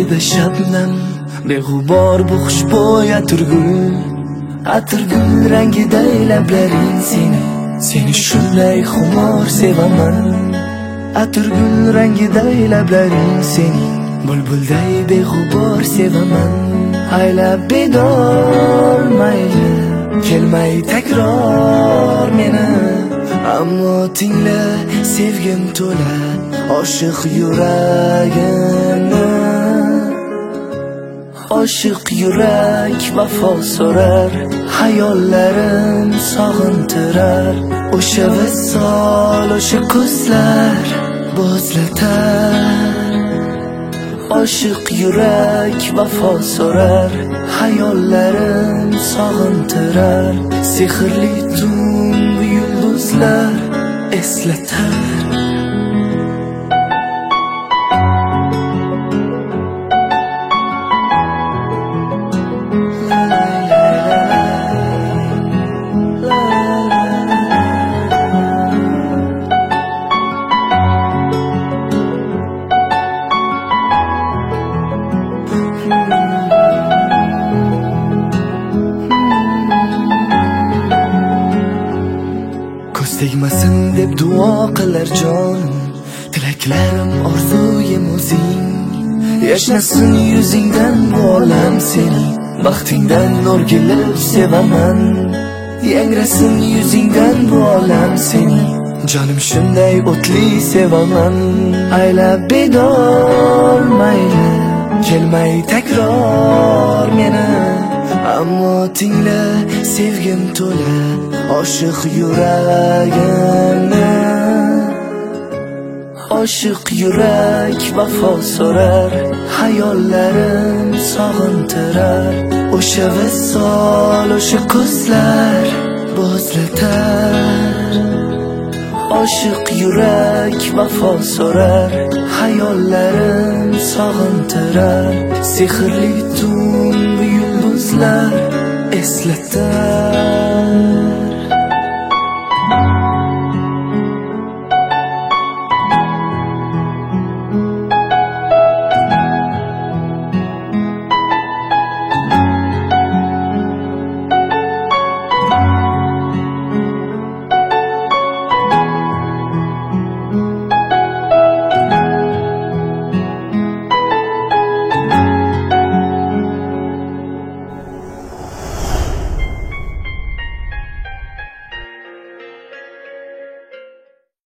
ko'zlarida shabnam, beg'ubor bu xushbo'y atirgul rangida lablaring seni shunday xumor sevaman. Atirgul rangida lablaring seni bulbulday beg'ubor sevaman. Aylab bedor mayli kelmay takror meni, ammo tingla sevgim to'la oshiq yuragimni. Oshiq yurak vafo so'rar, hayollarim sog'intirar. O'sha visol, o'sha ko'zlar bo'zlatar. Oshiq yurak vafo so'rar, hayollarim sog'intirar. Sehrli tun yulduzlar eslatar. Tegmasin deb duo qilar jonim, tilaklarim orzuyim o'zing. Yashnasin yuzingdan bu olam seni, baxtingdan o'rgilib sevaman. Yangrasin yuzingdan bu olam seni, jonim shunday o'tli sevaman. Aylab bedor mayli kelmay takror meni, ammo tingla sevgim to'la oshiq yuragimni. Oshiq yurak vafo so'rar, hayollarim sog'intirar. O'sha visol, o'sha ko'zlar bo'zlatar. Oshiq yurak vafo so'rar, hayollarim sog'intirar. Sehrli tun yulduzlar eslatar.